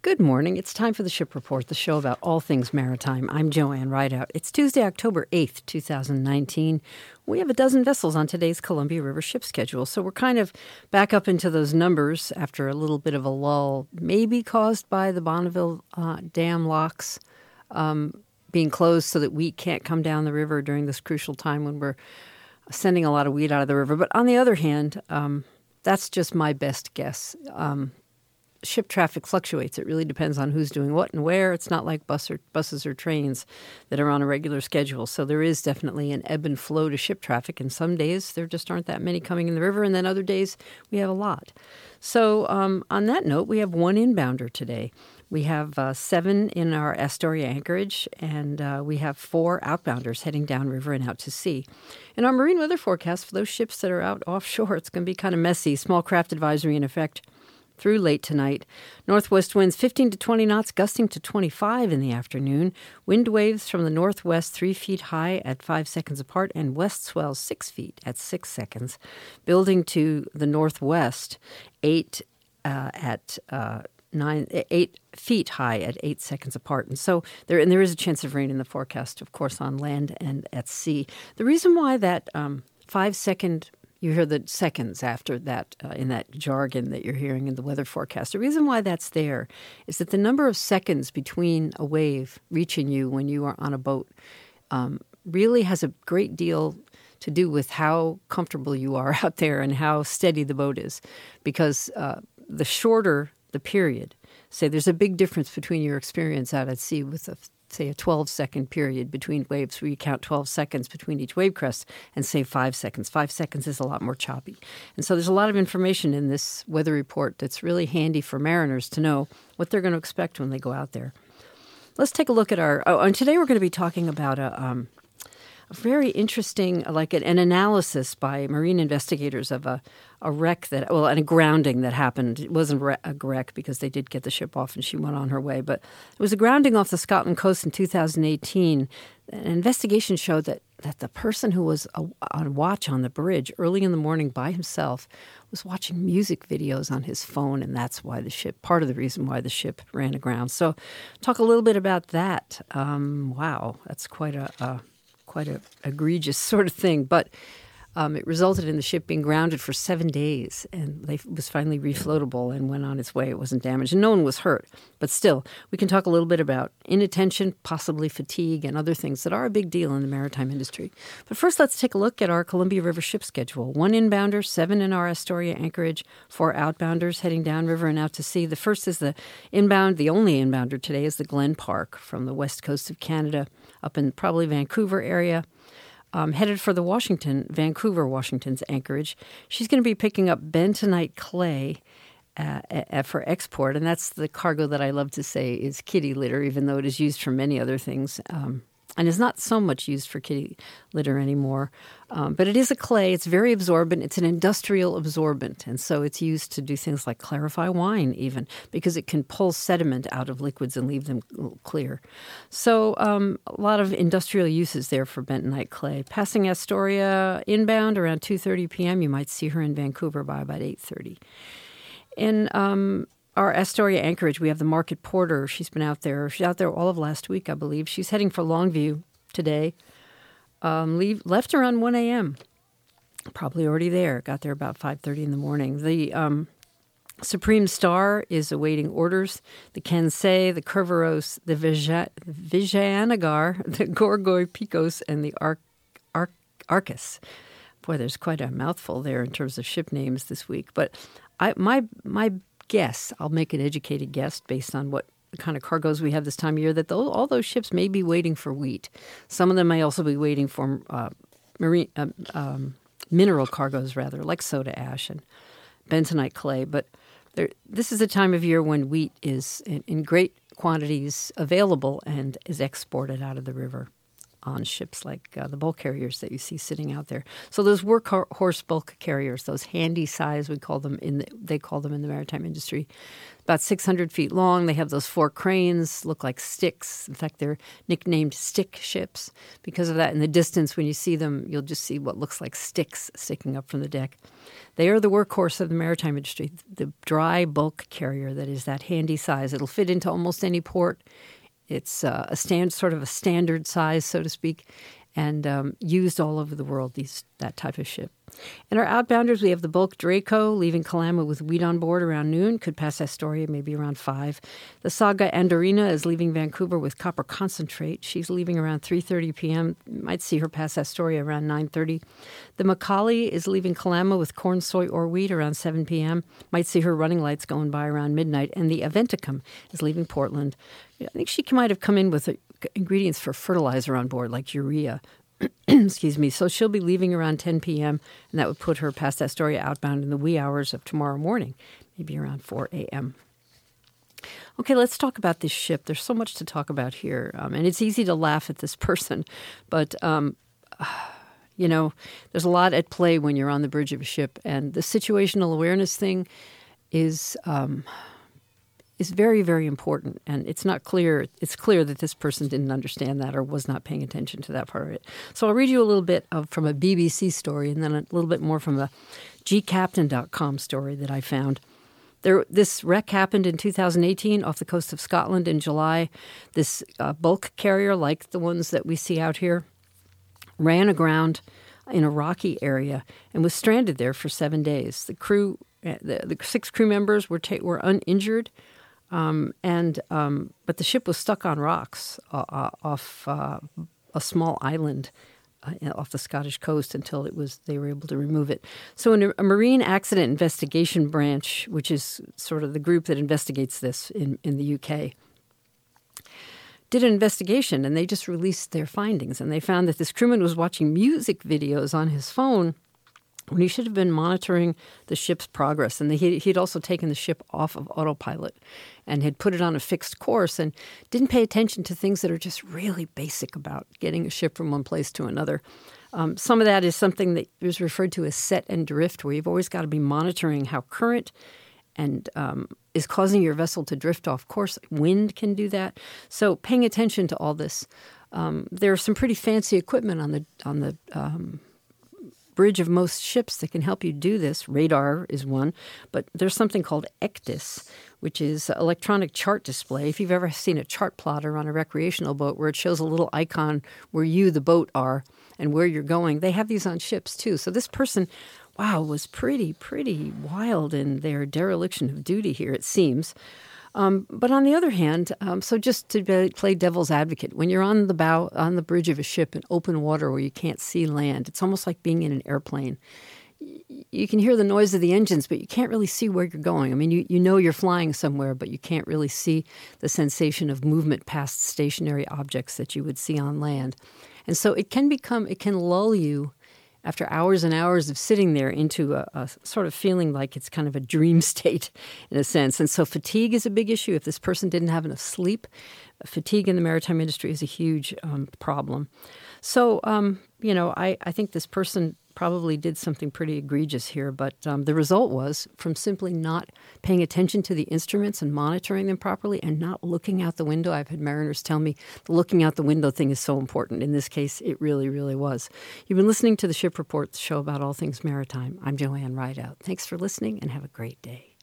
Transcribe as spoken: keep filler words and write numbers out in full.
Good morning. It's time for the Ship Report, the show about all things maritime. I'm Joanne Rideout. It's Tuesday, October eighth, twenty nineteen. We have a dozen vessels on today's Columbia River ship schedule, so we're kind of back up into those numbers after a little bit of a lull, maybe caused by the Bonneville uh, dam locks um, being closed so that wheat can't come down the river during this crucial time when we're sending a lot of wheat out of the river. But on the other hand, um, that's just my best guess. Um, Ship traffic fluctuates. It really depends on who's doing what and where. It's not like bus or, buses or trains that are on a regular schedule. So there is definitely an ebb and flow to ship traffic. And some days there just aren't that many coming in the river, and then other days we have a lot. So um, on that note, we have one inbounder today. We have uh, seven in our Astoria anchorage, and uh, we have four outbounders heading downriver and out to sea. In our marine weather forecast, for those ships that are out offshore, it's going to be kind of messy. Small craft advisory in effect through late tonight. Northwest winds fifteen to twenty knots, gusting to twenty-five in the afternoon. Wind waves from the northwest three feet high at five seconds apart, and west swells six feet at six seconds. Building to the northwest, eight uh, at uh, nine, eight feet high at eight seconds apart. And so there, and there is a chance of rain in the forecast, of course, on land and at sea. The reason why that um, five second You hear the seconds after that uh, in that jargon that you're hearing in the weather forecast. The reason why that's there is that the number of seconds between a wave reaching you when you are on a boat um, really has a great deal to do with how comfortable you are out there and how steady the boat is. Because uh, the shorter the period, say there's a big difference between your experience out at sea with a say a twelve-second period between waves where you count twelve seconds between each wave crest and say five seconds. Five seconds is a lot more choppy. And so there's a lot of information in this weather report that's really handy for mariners to know what they're going to expect when they go out there. Let's take a look at our – oh, and today we're going to be talking about a, um, a very interesting – like an, an analysis by marine investigators of a, a wreck that – well, and a grounding that happened. It wasn't a wreck because they did get the ship off and she went on her way. But it was a grounding off the Scotland coast in two thousand eighteen. An investigation showed that, that the person who was a, on watch on the bridge early in the morning by himself was watching music videos on his phone, and that's why the ship – part of the reason why the ship ran aground. So talk a little bit about that. Um, wow, that's quite a, a quite a egregious sort of thing. But Um, it resulted in the ship being grounded for seven days, and they, it was finally refloatable and went on its way. It wasn't damaged, and no one was hurt. But still, we can talk a little bit about inattention, possibly fatigue, and other things that are a big deal in the maritime industry. But first, let's take a look at our Columbia River ship schedule. One inbounder, seven in our Astoria anchorage, four outbounders heading downriver and out to sea. The first is the inbound, the only inbounder today is the Glen Park from the west coast of Canada up in probably Vancouver area. Um, headed for the Washington, Vancouver, Washington's anchorage. She's going to be picking up bentonite clay uh, uh, for export, and that's the cargo that I love to say is kitty litter, even though it is used for many other things, um, and is not so much used for kitty litter anymore. Um, but it is a clay. It's very absorbent. It's an industrial absorbent, and so it's used to do things like clarify wine even, because it can pull sediment out of liquids and leave them clear. So um, a lot of industrial uses there for bentonite clay. Passing Astoria inbound around two thirty p.m. You might see her in Vancouver by about eight thirty. In um, our Astoria anchorage, we have the Market Porter. She's been out there. She's out there all of last week, I believe. She's heading for Longview today. Um, leave, left around one a.m. Probably already there. Got there about five thirty in the morning. The um, Supreme Star is awaiting orders. The Kensei, the Kerberos, the Vija- Vijayanagar, the Gorgoi Picos, and the Ar- Ar- Arcus. Boy, there's quite a mouthful there in terms of ship names this week. But I, my my guess, I'll make an educated guess based on what kind of cargoes we have this time of year, that those, all those ships may be waiting for wheat. Some of them may also be waiting for uh, marine uh, um, mineral cargoes, rather, like soda ash and bentonite clay. But there, this is a time of year when wheat is in, in great quantities available and is exported out of the river on ships like uh, the bulk carriers that you see sitting out there. So those workhorse bulk carriers, those handy size, we call them in the, they call them in the maritime industry, about six hundred feet long. They have those four cranes, look like sticks. In fact, they're nicknamed stick ships because of that. In the distance, when you see them, you'll just see what looks like sticks sticking up from the deck. They are the workhorse of the maritime industry, the dry bulk carrier that is that handy size. It'll fit into almost any port. It's uh, a stand, sort of a standard size, so to speak, and um, used all over the world, these that type of ship. In our outbounders, we have the bulk Draco leaving Kalama with wheat on board around noon, could pass Astoria maybe around five. The Saga Andorina is leaving Vancouver with copper concentrate. She's leaving around three thirty p.m. Might see her pass Astoria around nine thirty. The Macaulay is leaving Kalama with corn, soy, or wheat around seven p.m. Might see her running lights going by around midnight. And the Aventicum is leaving Portland. I think she might have come in with ingredients for fertilizer on board, like urea. Excuse me. So she'll be leaving around ten p.m., and that would put her past Astoria outbound in the wee hours of tomorrow morning, maybe around four a.m. Okay, let's talk about this ship. There's so much to talk about here, um, and it's easy to laugh at this person, but, um, you know, there's a lot at play when you're on the bridge of a ship, and the situational awareness thing is... Um, is very, very important. And it's not clear, it's clear that this person didn't understand that or was not paying attention to that part of it. So I'll read you a little bit of, from a B B C story and then a little bit more from a G Captain dot com story that I found. There, this wreck happened in two thousand eighteen off the coast of Scotland in July. This uh, bulk carrier, like the ones that we see out here, ran aground in a rocky area and was stranded there for seven days. The crew, the, the six crew members were ta- were uninjured. Um, and um, but the ship was stuck on rocks uh, uh, off uh, a small island uh, off the Scottish coast until it was they were able to remove it. So, in a, a Marine Accident Investigation Branch, which is sort of the group that investigates this in, in the U K, did an investigation, and they just released their findings. And they found that this crewman was watching music videos on his phone when he should have been monitoring the ship's progress. And he had also taken the ship off of autopilot and had put it on a fixed course and didn't pay attention to things that are just really basic about getting a ship from one place to another. Um, some of that is something that is referred to as set and drift, where you've always got to be monitoring how current and um, is causing your vessel to drift off course. Wind can do that. So paying attention to all this. Um, there's some pretty fancy equipment on the on the um, bridge of most ships that can help you do this. Radar is one, but there's something called ECDIS, which is electronic chart display. If you've ever seen a chart plotter on a recreational boat where it shows a little icon where you, the boat, are and where you're going, they have these on ships too. So this person, wow, was pretty, pretty wild in their dereliction of duty here, it seems. Um, but on the other hand, um, so just to be, play devil's advocate, when you're on the bow, on the bridge of a ship in open water where you can't see land, it's almost like being in an airplane. You can hear the noise of the engines, but you can't really see where you're going. I mean, you, you know you're flying somewhere, but you can't really see the sensation of movement past stationary objects that you would see on land. And so it can become, it can lull you after hours and hours of sitting there into a, a sort of feeling like it's kind of a dream state in a sense. And so fatigue is a big issue. If this person didn't have enough sleep, fatigue in the maritime industry is a huge um, problem. So, um, you know, I, I think this person probably did something pretty egregious here, but um, the result was from simply not paying attention to the instruments and monitoring them properly and not looking out the window. I've had mariners tell me the looking out the window thing is so important. In this case, it really, really was. You've been listening to the Ship Report, the show about all things maritime. I'm Joanne Rideout. Thanks for listening and have a great day.